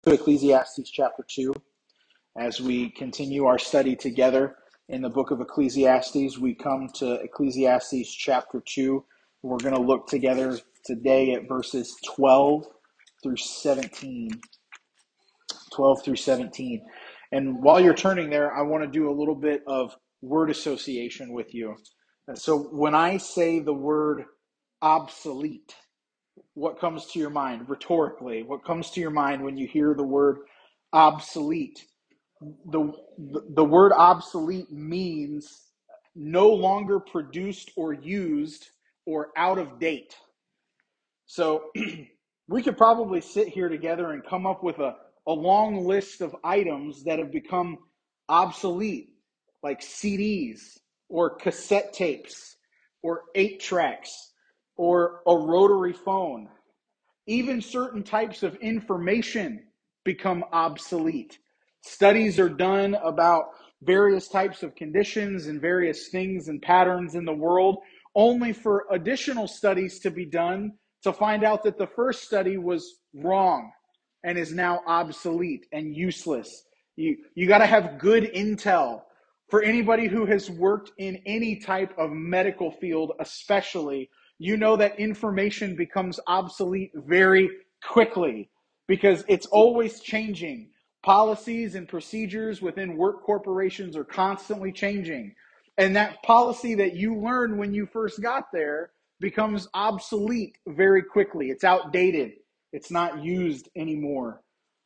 To Ecclesiastes chapter 2. As we continue our study together in the book of Ecclesiastes, we come to Ecclesiastes chapter 2. We're going to look together today at verses 12 through 17. 12 through 17. And while you're turning there, I want to do a little bit of word association with you. So when I say the word obsolete, what comes to your mind rhetorically? What comes to your mind when you hear the word obsolete? The word obsolete means no longer produced or used or out of date. So we could probably sit here together and come up with a long list of items that have become obsolete, like CDs or cassette tapes or 8 tracks or a rotary phone. Even certain types of information become obsolete. Studies are done about various types of conditions and various things and patterns in the world, only for additional studies to be done to find out that the first study was wrong and is now obsolete and useless. You got to have good intel. For anybody who has worked in any type of medical field, especially, you know that information becomes obsolete very quickly because it's always changing. Policies and procedures within work corporations are constantly changing. And that policy that you learned when you first got there becomes obsolete very quickly. It's outdated. It's not used anymore.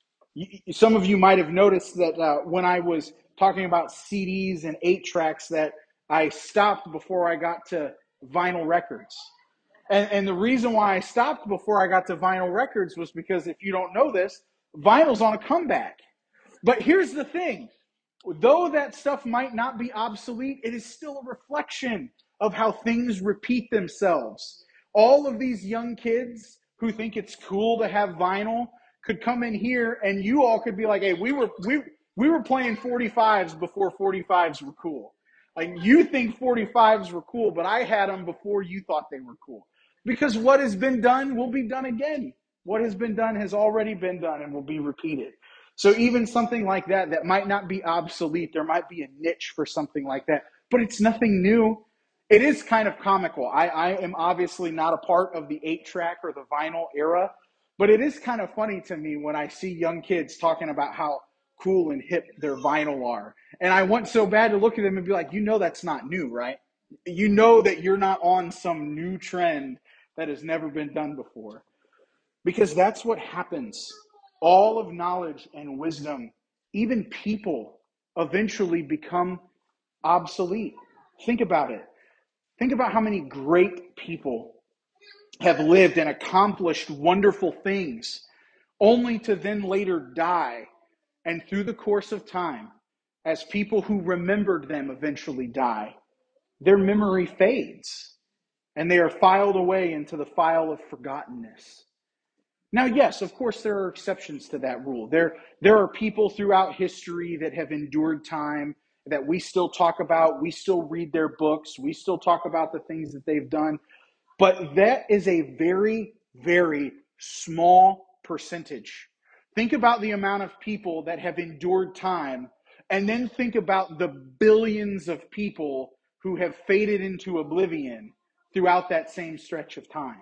Some of you might have noticed that when I was talking about CDs and 8 tracks that I stopped before I got to vinyl records. And the reason why I stopped before I got to vinyl records was because, if you don't know this, vinyl's on a comeback. But here's the thing. Though that stuff might not be obsolete, it is still a reflection of how things repeat themselves. All of these young kids who think it's cool to have vinyl could come in here and you all could be like, hey, we were playing 45s before 45s were cool. Like, you think 45s were cool, but I had them before you thought they were cool. Because what has been done will be done again. What has been done has already been done and will be repeated. So even something like that might not be obsolete, there might be a niche for something like that, but it's nothing new. It is kind of comical. I am obviously not a part of the 8-track or the vinyl era, but it is kind of funny to me when I see young kids talking about how cool and hip their vinyl are. And I want so bad to look at them and be like, you know that's not new, right? You know that you're not on some new trend that has never been done before. Because that's what happens. All of knowledge and wisdom, even people, eventually become obsolete. Think about it. Think about how many great people have lived and accomplished wonderful things, only to then later die. And through the course of time, as people who remembered them eventually die, their memory fades and they are filed away into the file of forgottenness. Now, yes, of course, there are exceptions to that rule. There are people throughout history that have endured time that we still talk about. We still read their books. We still talk about the things that they've done. But that is a very, very small percentage. Think about the amount of people that have endured time, and then think about the billions of people who have faded into oblivion throughout that same stretch of time.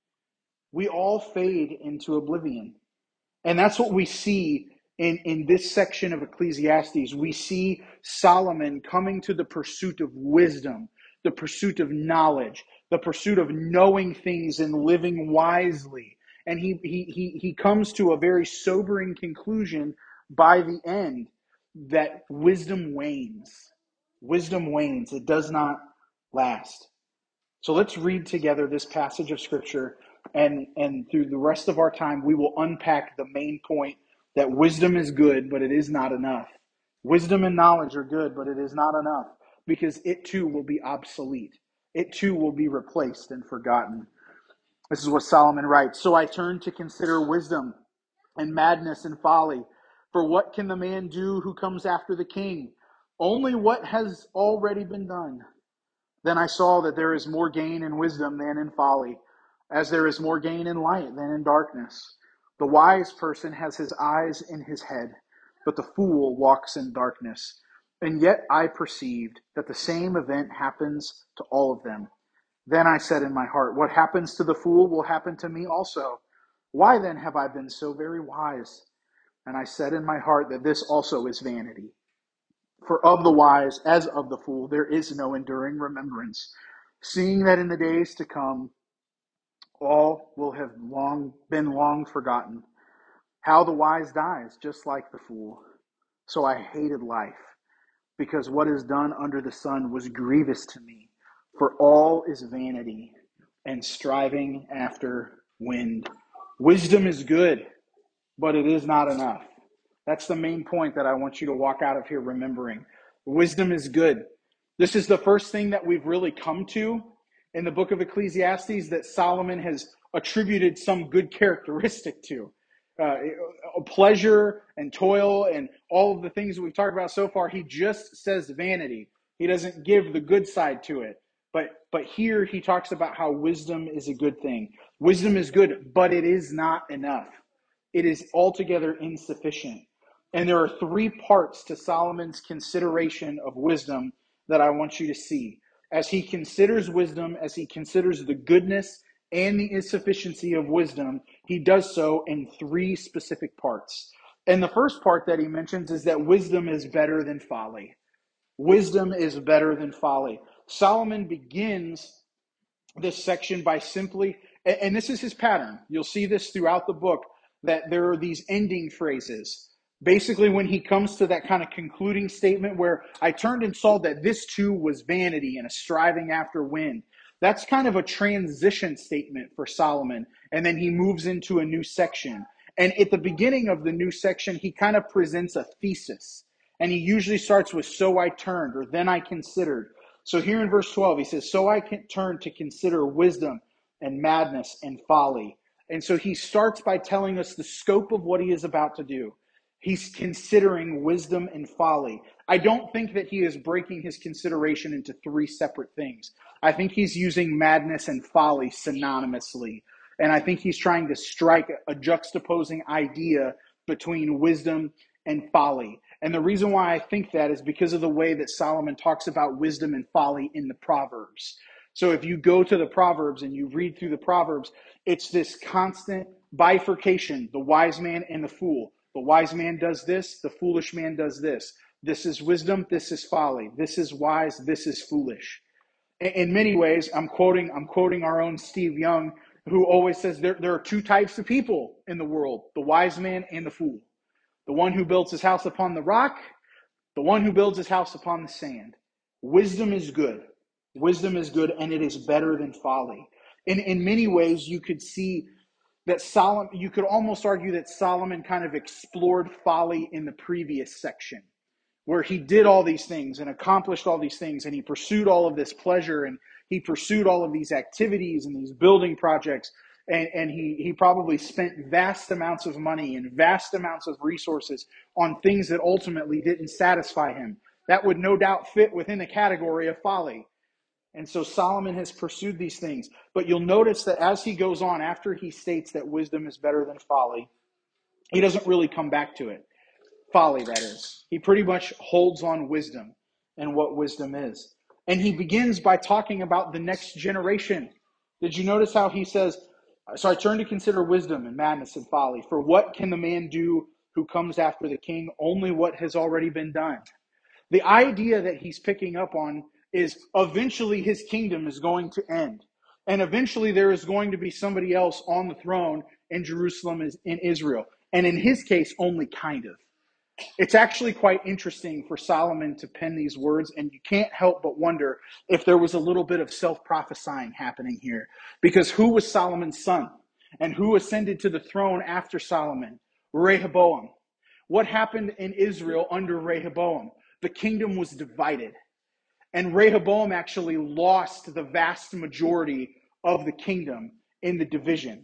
We all fade into oblivion. And that's what we see in this section of Ecclesiastes. We see Solomon coming to the pursuit of wisdom, the pursuit of knowledge, the pursuit of knowing things and living wisely. And he comes to a very sobering conclusion by the end that wisdom wanes. Wisdom wanes. It does not last. So let's read together this passage of Scripture, and through the rest of our time, we will unpack the main point that wisdom is good, but it is not enough. Wisdom and knowledge are good, but it is not enough, because it too will be obsolete. It too will be replaced and forgotten. This is what Solomon writes. So I turn to consider wisdom and madness and folly. For what can the man do who comes after the king? Only what has already been done. Then I saw that there is more gain in wisdom than in folly, as there is more gain in light than in darkness. The wise person has his eyes in his head, but the fool walks in darkness. And yet I perceived that the same event happens to all of them. Then I said in my heart, what happens to the fool will happen to me also. Why then have I been so very wise? And I said in my heart that this also is vanity. For of the wise, as of the fool, there is no enduring remembrance, seeing that in the days to come, all will have long forgotten. How the wise dies, just like the fool. So I hated life, because what is done under the sun was grievous to me. For all is vanity and striving after wind. Wisdom is good, but it is not enough. That's the main point that I want you to walk out of here remembering. Wisdom is good. This is the first thing that we've really come to in the book of Ecclesiastes that Solomon has attributed some good characteristic to. Pleasure and toil and all of the things we've talked about so far, he just says vanity. He doesn't give the good side to it. But here he talks about how wisdom is a good thing. Wisdom is good, but it is not enough. It is altogether insufficient. And there are three parts to Solomon's consideration of wisdom that I want you to see. As he considers wisdom, as he considers the goodness and the insufficiency of wisdom, he does so in three specific parts. And the first part that he mentions is that wisdom is better than folly. Wisdom is better than folly. Solomon begins this section by simply, and this is his pattern. You'll see this throughout the book, that there are these ending phrases. Basically, when he comes to that kind of concluding statement where I turned and saw that this too was vanity and a striving after wind, that's kind of a transition statement for Solomon. And then he moves into a new section. And at the beginning of the new section, he kind of presents a thesis. And he usually starts with, so I turned, or then I considered. So here in verse 12, he says, so I can turn to consider wisdom and madness and folly. And so he starts by telling us the scope of what he is about to do. He's considering wisdom and folly. I don't think that he is breaking his consideration into three separate things. I think he's using madness and folly synonymously. And I think he's trying to strike a juxtaposing idea between wisdom and folly. And the reason why I think that is because of the way that Solomon talks about wisdom and folly in the Proverbs. So if you go to the Proverbs and you read through the Proverbs, it's this constant bifurcation, the wise man and the fool. The wise man does this, the foolish man does this. This is wisdom, this is folly. This is wise, this is foolish. In many ways, I'm quoting our own Steve Young, who always says there are two types of people in the world, the wise man and the fool. The one who builds his house upon the rock, the one who builds his house upon the sand. Wisdom is good. Wisdom is good, and it is better than folly. In many ways, you could see that you could almost argue that Solomon kind of explored folly in the previous section, where he did all these things and accomplished all these things, and he pursued all of this pleasure, and he pursued all of these activities and these building projects, and he probably spent vast amounts of money and vast amounts of resources on things that ultimately didn't satisfy him. That would no doubt fit within the category of folly. And so Solomon has pursued these things. But you'll notice that as he goes on, after he states that wisdom is better than folly, he doesn't really come back to it. Folly, that is. He pretty much holds on wisdom and what wisdom is. And he begins by talking about the next generation. Did you notice how he says, so I turn to consider wisdom and madness and folly. For what can the man do who comes after the king? Only what has already been done. The idea that he's picking up on is eventually his kingdom is going to end. And eventually there is going to be somebody else on the throne in Jerusalem, in Israel. And in his case, only kind of. It's actually quite interesting for Solomon to pen these words, and you can't help but wonder if there was a little bit of self-prophesying happening here. Because who was Solomon's son? And who ascended to the throne after Solomon? Rehoboam. What happened in Israel under Rehoboam? The kingdom was divided. And Rehoboam actually lost the vast majority of the kingdom in the division.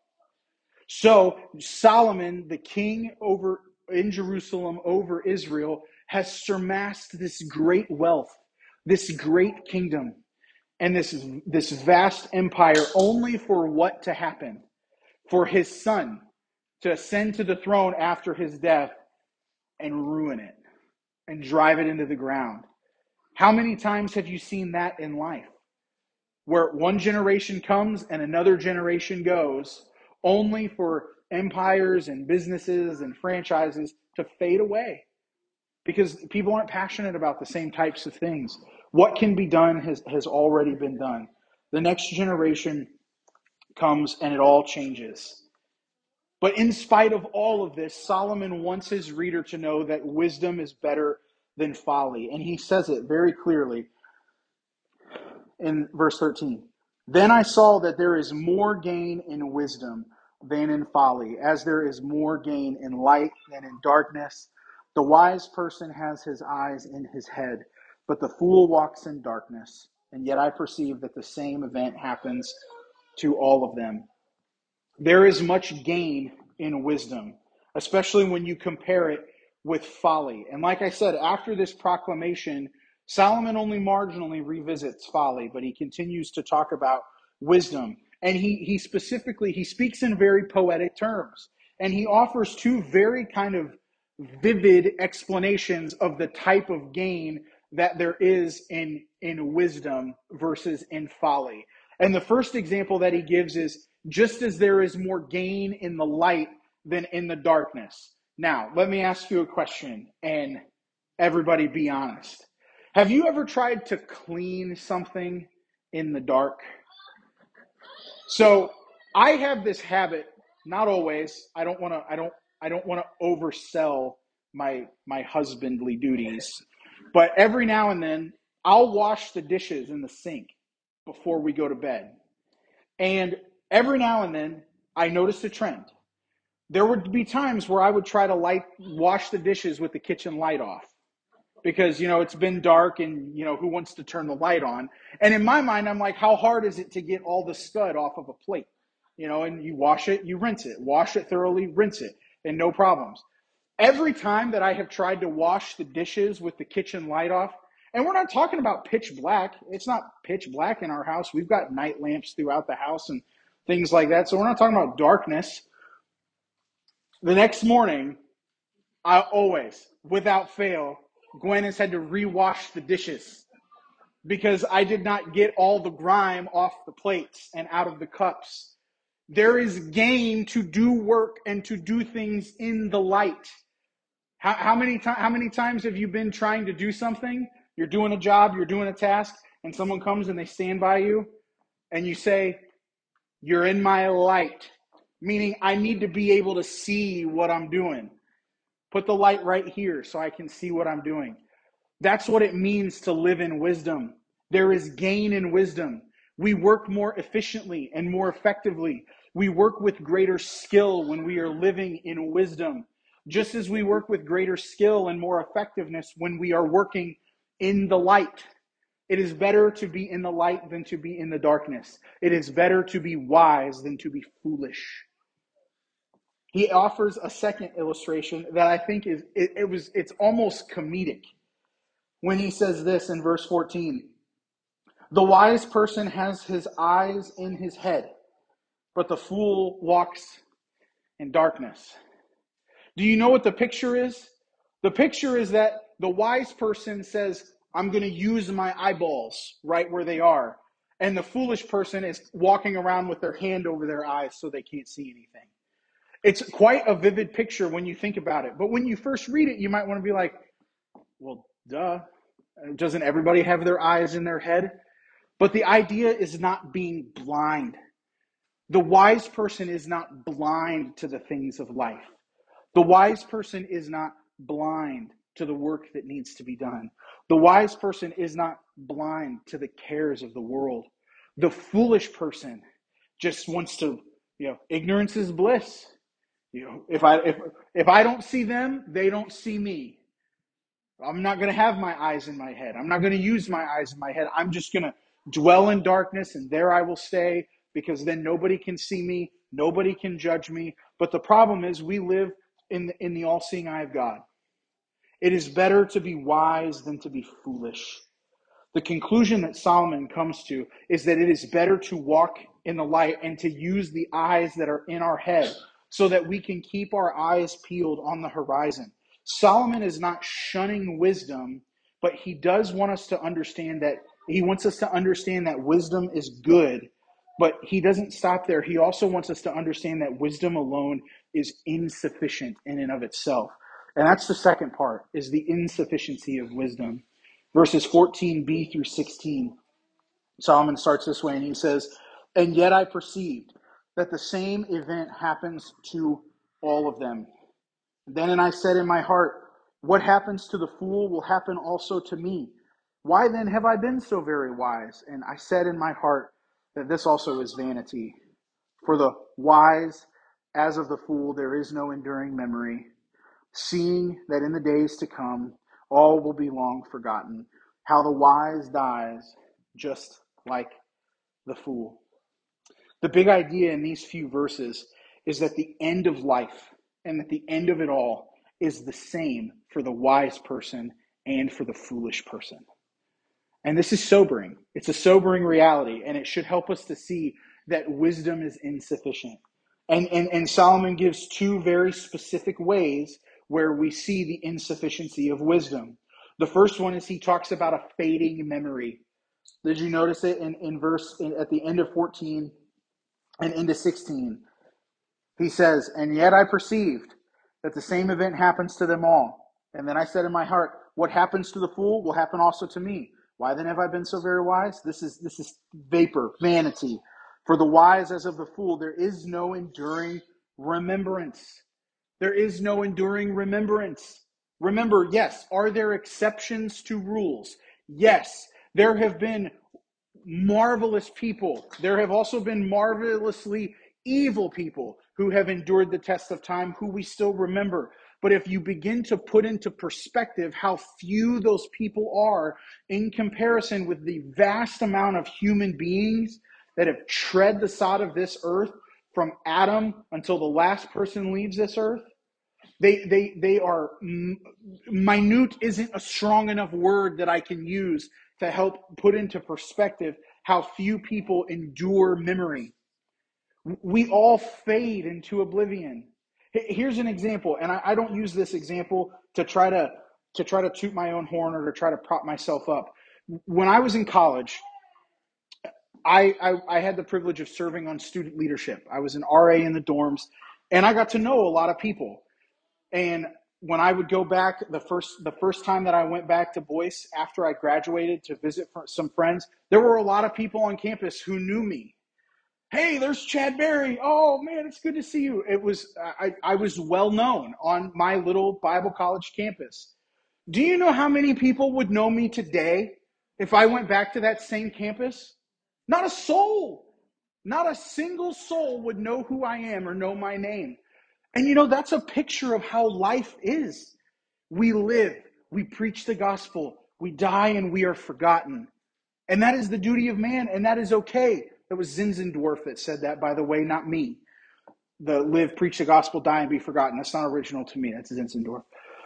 So Solomon, the king in Jerusalem over Israel, has surmassed this great wealth, this great kingdom, and this vast empire only for what to happen? For his son to ascend to the throne after his death and ruin it and drive it into the ground. How many times have you seen that in life? Where one generation comes and another generation goes, only for empires and businesses and franchises to fade away because people aren't passionate about the same types of things. What can be done has already been done. The next generation comes and it all changes. But in spite of all of this, Solomon wants his reader to know that wisdom is better than folly. And he says it very clearly in verse 13. Then I saw that there is more gain in wisdom than in folly, as there is more gain in light than in darkness. The wise person has his eyes in his head, but the fool walks in darkness. And yet I perceive that the same event happens to all of them. There is much gain in wisdom, especially when you compare it with folly. And like I said, after this proclamation, Solomon only marginally revisits folly, but he continues to talk about wisdom. And he specifically, he speaks in very poetic terms. And he offers two very kind of vivid explanations of the type of gain that there is in wisdom versus in folly. And the first example that he gives is just as there is more gain in the light than in the darkness. Now, let me ask you a question, and everybody be honest. Have you ever tried to clean something in the dark? So I have this habit, not always. I don't want to oversell my husbandly duties, but every now and then I'll wash the dishes in the sink before we go to bed. And every now and then I notice a trend. There would be times where I would try to wash the dishes with the kitchen light off because, it's been dark and, who wants to turn the light on? And in my mind, I'm like, how hard is it to get all the scud off of a plate? And you wash it, you rinse it, wash it thoroughly, rinse it, and no problems. Every time that I have tried to wash the dishes with the kitchen light off, and we're not talking about pitch black. It's not pitch black in our house. We've got night lamps throughout the house and things like that. So we're not talking about darkness. The next morning, I always, without fail, Gwen has had to rewash the dishes because I did not get all the grime off the plates and out of the cups. There is gain to do work and to do things in the light. How many times have you been trying to do something? You're doing a job, you're doing a task, and someone comes and they stand by you, and you say, "You're in my light," meaning I need to be able to see what I'm doing. Put the light right here so I can see what I'm doing. That's what it means to live in wisdom. There is gain in wisdom. We work more efficiently and more effectively. We work with greater skill when we are living in wisdom, just as we work with greater skill and more effectiveness when we are working in the light. It is better to be in the light than to be in the darkness. It is better to be wise than to be foolish. He offers a second illustration that I think it's almost comedic when he says this in verse 14. The wise person has his eyes in his head, but the fool walks in darkness. Do you know what the picture is? The picture is that the wise person says, I'm going to use my eyeballs right where they are. And the foolish person is walking around with their hand over their eyes so they can't see anything. It's quite a vivid picture when you think about it. But when you first read it, you might want to be like, well, duh. Doesn't everybody have their eyes in their head? But the idea is not being blind. The wise person is not blind to the things of life. The wise person is not blind to the work that needs to be done. The wise person is not blind to the cares of the world. The foolish person just wants to, ignorance is bliss. If I don't see them, they don't see me. I'm not going to have my eyes in my head. I'm not going to use my eyes in my head. I'm just going to dwell in darkness, and there I will stay, because then nobody can see me. Nobody can judge me. But the problem is we live in the all-seeing eye of God. It is better to be wise than to be foolish. The conclusion that Solomon comes to is that it is better to walk in the light and to use the eyes that are in our head so that we can keep our eyes peeled on the horizon. Solomon is not shunning wisdom, but he does want us to understand that he wants us to understand that wisdom is good, but he doesn't stop there. He also wants us to understand that wisdom alone is insufficient in and of itself. And that's the second part, is the insufficiency of wisdom. Verses 14b through 16. Solomon starts this way, and he says, "And yet I perceived that the same event happens to all of them. Then I said in my heart, what happens to the fool will happen also to me. Why then have I been so very wise? And I said in my heart that this also is vanity. For the wise, as of the fool, there is no enduring memory, seeing that in the days to come, all will be long forgotten. How the wise dies just like the fool." The big idea in these few verses is that the end of life and that the end of it all is the same for the wise person and for the foolish person. And this is sobering. It's a sobering reality, and it should help us to see that wisdom is insufficient. And Solomon gives two very specific ways where we see the insufficiency of wisdom. The first one is he talks about a fading memory. Did you notice it in verse at the end of 14 and into 16? He says, "And yet I perceived that the same event happens to them all. And then I said in my heart, what happens to the fool will happen also to me. Why then have I been so very wise?" This is vapor, vanity. For the wise as of the fool, there is no enduring remembrance. There is no enduring remembrance. Remember, yes, are there exceptions to rules? Yes, there have been marvelous people. There have also been marvelously evil people who have endured the test of time, who we still remember. But if you begin to put into perspective how few those people are in comparison with the vast amount of human beings that have tread the sod of this earth from Adam until the last person leaves this earth, they are minute isn't a strong enough word that I can use to help put into perspective how few people endure memory. We all fade into oblivion. Here's an example, and I don't use this example to try to toot my own horn or to try to prop myself up. When I was in college, I had the privilege of serving on student leadership. I was an RA in the dorms, and I got to know a lot of people. And when I would go back, the first time that I went back to Boyce after I graduated to visit some friends, there were a lot of people on campus who knew me. "Hey, there's Chad Berry. Oh man, it's good to see you." It was I was well known on my little Bible college campus. Do you know how many people would know me today if I went back to that same campus? Not a soul. Not a single soul would know who I am or know my name. And that's a picture of how life is. We live, we preach the gospel, we die, and we are forgotten. And that is the duty of man, and that is okay. It was Zinzendorf that said that, by the way, not me. The live, preach the gospel, die, and be forgotten. That's not original to me. That's Zinzendorf.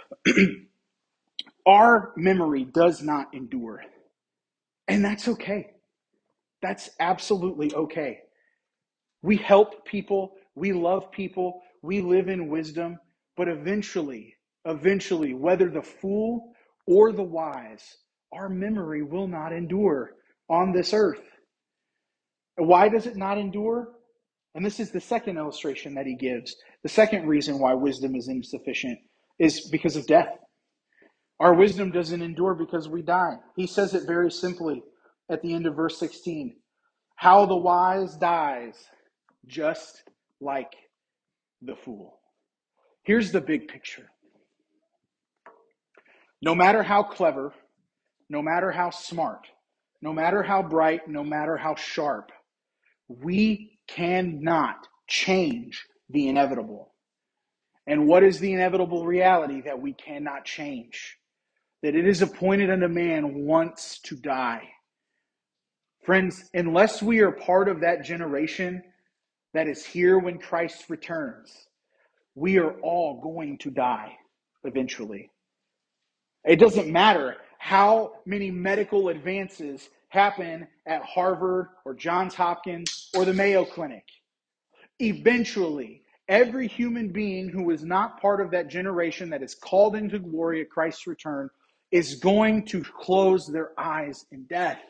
Our memory does not endure. And that's okay. That's absolutely okay. We help people. We love people. We live in wisdom. But eventually, whether the fool or the wise, our memory will not endure on this earth. Why does it not endure? And this is the second illustration that he gives. The second reason why wisdom is insufficient is because of death. Our wisdom doesn't endure because we die. He says it very simply at the end of verse 16. How the wise dies just like the fool. Here's the big picture. No matter how clever, no matter how smart, no matter how bright, no matter how sharp, we cannot change the inevitable. And what is the inevitable reality that we cannot change? That it is appointed unto man once to die. Friends, unless we are part of that generation that is here when Christ returns, we are all going to die eventually. It doesn't matter how many medical advances happen at Harvard or Johns Hopkins or the Mayo Clinic. Eventually, Every human being who is not part of that generation that is called into glory at Christ's return is going to close their eyes in death.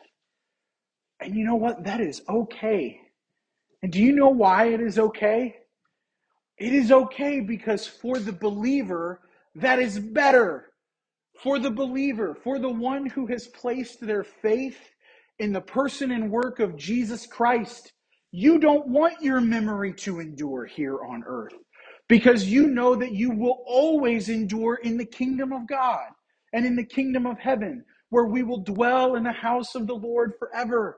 And you know what? That is okay. And do you know why it is okay? It is okay because for the believer, that is better. For the believer, for the one who has placed their faith in the person and work of Jesus Christ, you don't want your memory to endure here on earth because you know that you will always endure in the kingdom of God and in the kingdom of heaven, where we will dwell in the house of the Lord forever.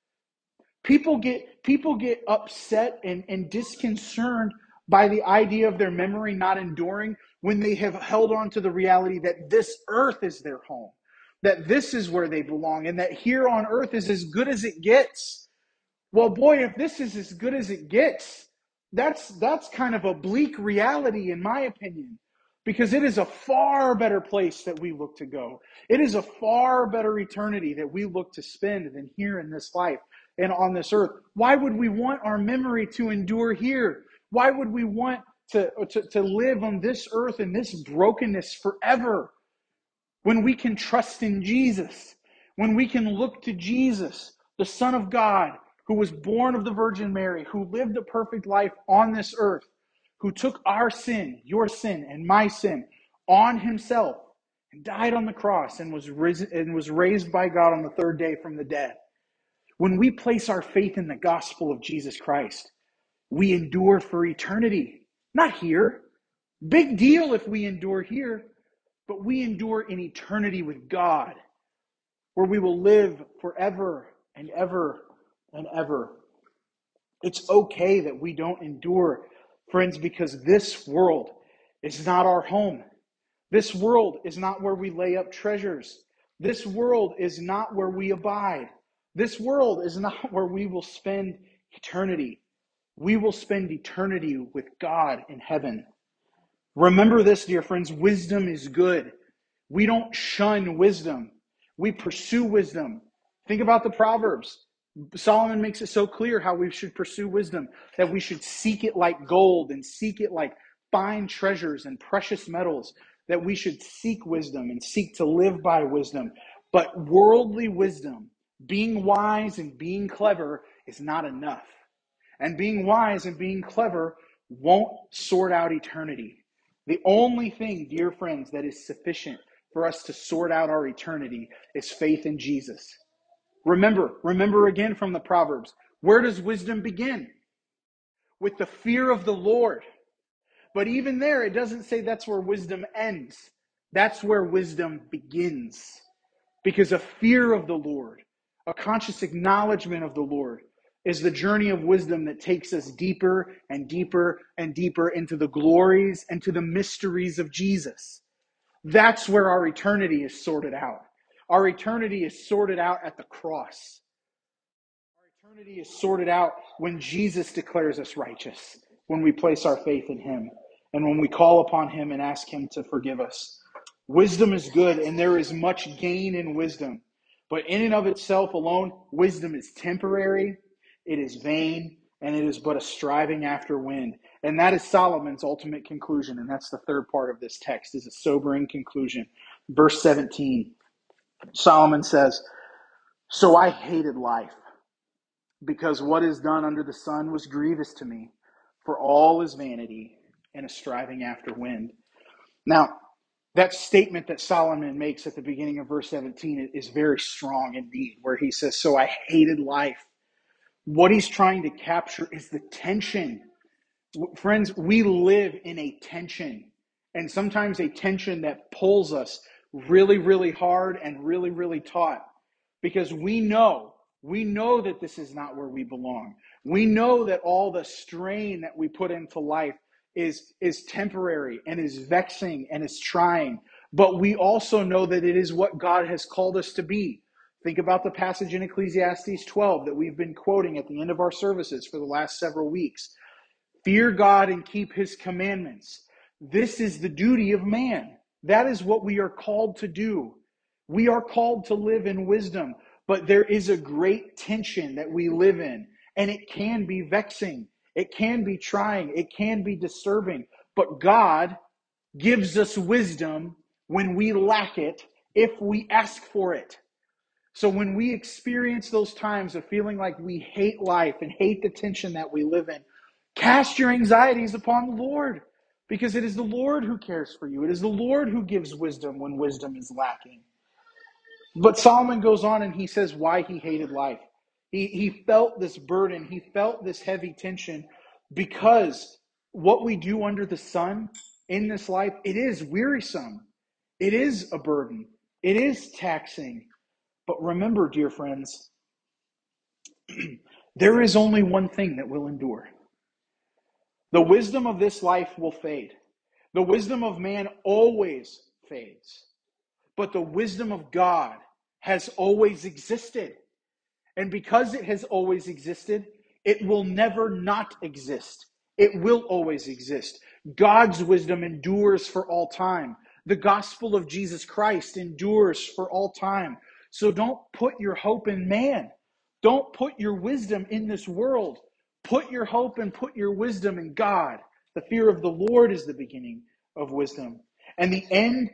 People get upset and disconcerted by the idea of their memory not enduring when they have held on to the reality that this earth is their home, that this is where they belong, and that here on earth is as good as it gets. Well, boy, if this is as good as it gets, that's kind of a bleak reality, in my opinion, because it is a far better place that we look to go. It is a far better eternity that we look to spend than here in this life and on this earth. Why would we want our memory to endure here? Why would we want to live on this earth in this brokenness forever when we can trust in Jesus, when we can look to Jesus, the Son of God, who was born of the Virgin Mary, who lived a perfect life on this earth, who took our sin, your sin, and my sin on himself and died on the cross and was raised by God on the third day from the dead. When we place our faith in the gospel of Jesus Christ, we endure for eternity, not here. Big deal if we endure here, but we endure in eternity with God, where we will live forever and ever and ever. It's okay that we don't endure, friends, because this world is not our home. This world is not where we lay up treasures. This world is not where we abide. This world is not where we will spend eternity. We will spend eternity with God in heaven. Remember this, dear friends, wisdom is good. We don't shun wisdom. We pursue wisdom. Think about the Proverbs. Solomon makes it so clear how we should pursue wisdom, that we should seek it like gold and seek it like fine treasures and precious metals, that we should seek wisdom and seek to live by wisdom. But worldly wisdom, being wise and being clever, is not enough. And being wise and being clever won't sort out eternity. The only thing, dear friends, that is sufficient for us to sort out our eternity is faith in Jesus. Remember again from the Proverbs, where does wisdom begin? With the fear of the Lord. But even there, it doesn't say that's where wisdom ends. That's where wisdom begins. Because a fear of the Lord, a conscious acknowledgement of the Lord, is the journey of wisdom that takes us deeper and deeper and deeper into the glories and to the mysteries of Jesus. That's where our eternity is sorted out. Our eternity is sorted out at the cross. Our eternity is sorted out when Jesus declares us righteous, when we place our faith in him, and when we call upon him and ask him to forgive us. Wisdom is good, and there is much gain in wisdom. But in and of itself alone, wisdom is temporary, it is vain, and it is but a striving after wind. And that is Solomon's ultimate conclusion, and that's the third part of this text, is a sobering conclusion. Verse 17, Solomon says, "So I hated life, because what is done under the sun was grievous to me, for all is vanity and a striving after wind." Now, that statement that Solomon makes at the beginning of verse 17 is very strong indeed, where he says, "So I hated life." What he's trying to capture is the tension. Friends, we live in a tension, and sometimes a tension that pulls us really, really hard and really, really taut, because we know that this is not where we belong. We know that all the strain that we put into life is temporary and is vexing and is trying, but we also know that it is what God has called us to be. Think about the passage in Ecclesiastes 12 that we've been quoting at the end of our services for the last several weeks. Fear God and keep his commandments. This is the duty of man. That is what we are called to do. We are called to live in wisdom, but there is a great tension that we live in, and it can be vexing. It can be trying. It can be disturbing. But God gives us wisdom when we lack it, if we ask for it. So when we experience those times of feeling like we hate life and hate the tension that we live in, cast your anxieties upon the Lord, because it is the Lord who cares for you. It is the Lord who gives wisdom when wisdom is lacking. But Solomon goes on and he says why he hated life. He felt this burden. He felt this heavy tension because what we do under the sun in this life, it is wearisome. It is a burden. It is taxing. But remember, dear friends, there is only one thing that will endure. The wisdom of this life will fade. The wisdom of man always fades. But the wisdom of God has always existed. And because it has always existed, it will never not exist. It will always exist. God's wisdom endures for all time. The gospel of Jesus Christ endures for all time. So don't put your hope in man. Don't put your wisdom in this world. Put your hope and put your wisdom in God. The fear of the Lord is the beginning of wisdom. And the end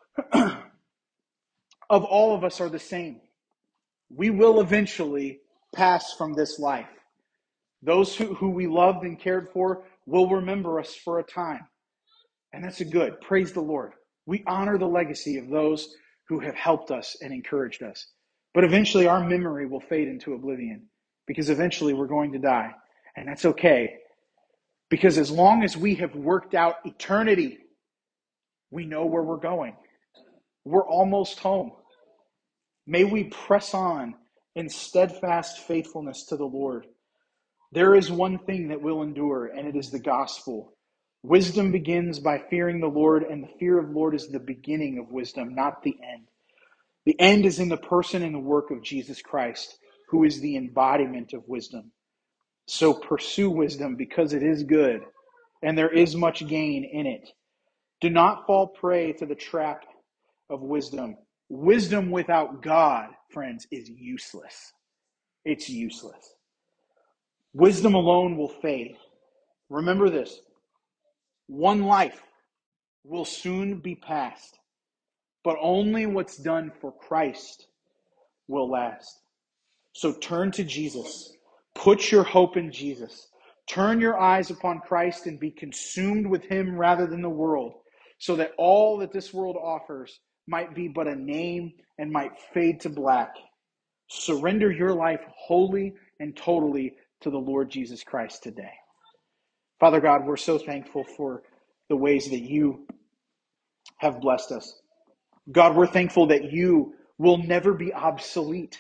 of all of us are the same. We will eventually pass from this life. Those who we loved and cared for will remember us for a time. And that's a good. Praise the Lord. We honor the legacy of those who have helped us and encouraged us. But eventually our memory will fade into oblivion because eventually we're going to die. And that's okay. Because as long as we have worked out eternity, we know where we're going. We're almost home. May we press on in steadfast faithfulness to the Lord. There is one thing that will endure, and it is the gospel. Wisdom begins by fearing the Lord, and the fear of the Lord is the beginning of wisdom, not the end. The end is in the person and the work of Jesus Christ, who is the embodiment of wisdom. So pursue wisdom because it is good, and there is much gain in it. Do not fall prey to the trap of wisdom. Wisdom without God, friends, is useless. It's useless. Wisdom alone will fade. Remember this. One life will soon be past, but only what's done for Christ will last. So turn to Jesus. Put your hope in Jesus. Turn your eyes upon Christ and be consumed with him rather than the world, so that all that this world offers might be but a name and might fade to black. Surrender your life wholly and totally to the Lord Jesus Christ today. Father God, we're so thankful for the ways that you have blessed us. God, we're thankful that you will never be obsolete.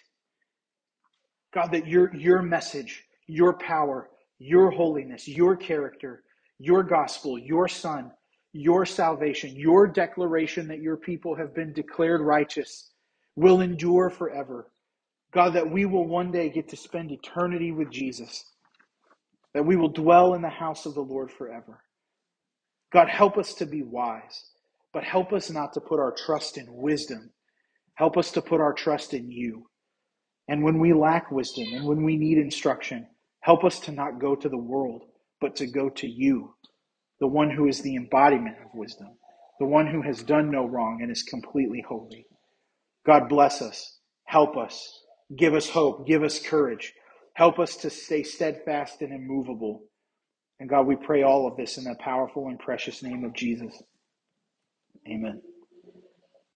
God, that your message, your power, your holiness, your character, your gospel, your Son, your salvation, your declaration that your people have been declared righteous will endure forever. God, that we will one day get to spend eternity with Jesus, that we will dwell in the house of the Lord forever. God, help us to be wise, but help us not to put our trust in wisdom. Help us to put our trust in you. And when we lack wisdom and when we need instruction, help us to not go to the world, but to go to you, the one who is the embodiment of wisdom, the one who has done no wrong and is completely holy. God, bless us. Help us. Give us hope. Give us courage. Help us to stay steadfast and immovable. And God, we pray all of this in the powerful and precious name of Jesus. Amen.